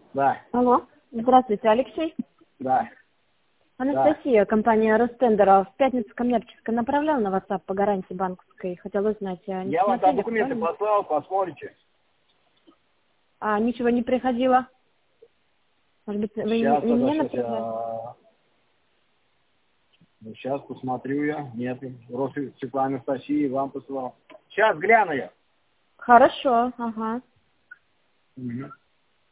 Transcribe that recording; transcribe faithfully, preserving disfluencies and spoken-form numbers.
Да. Алло. Здравствуйте, Алексей. Да. Анастасия, да. Компания Ростендера. В пятницу коммерческая направляла на WhatsApp по гарантии банковской. Хотела узнать, а не Я вам там смотрели, документы правильно? послал, посмотрите. А, ничего не приходило? Может быть, вы Сейчас, не мне сейчас направляли? я... Сейчас посмотрю я. Нет, Росы Светлана Анастасия вам посылал. Сейчас гляну я. Хорошо, ага. Угу.